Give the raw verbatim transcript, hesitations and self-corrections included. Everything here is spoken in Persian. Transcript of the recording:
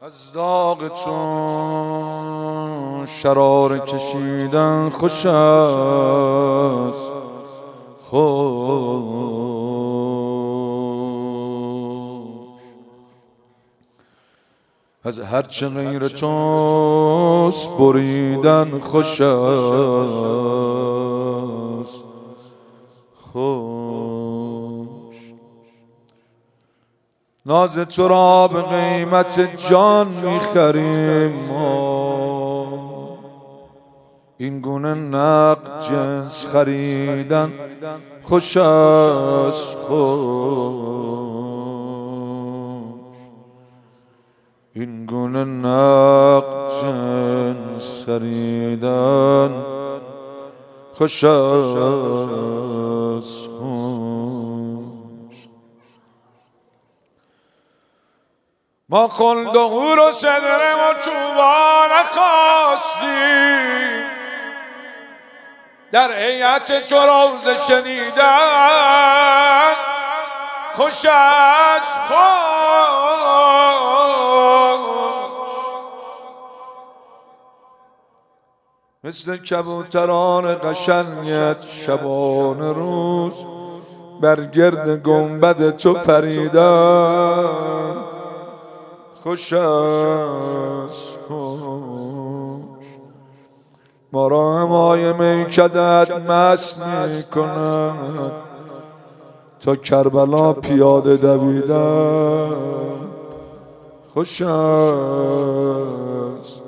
از داغ چون شرار کشیدن خوش است، خوش از هرچه غیر توست بریدن خوش است، خوش ناز تو را به قیمت جان میخریم ما، این گونه نقد جنس خریدن خوش است، خوش این گونه نقد جنس خریدن خوش است، ما خلد و حور و صدر و چوبان خواستیم، در هیئت چو روضه شنیدن خوش است، خوش مثل کبوتران قشنگت شبان روز بر گرد گنبد تو پریدن خوش است، خوش ما را همای میکدت مست می کند، تا کربلا پیاده دویدن خوش است.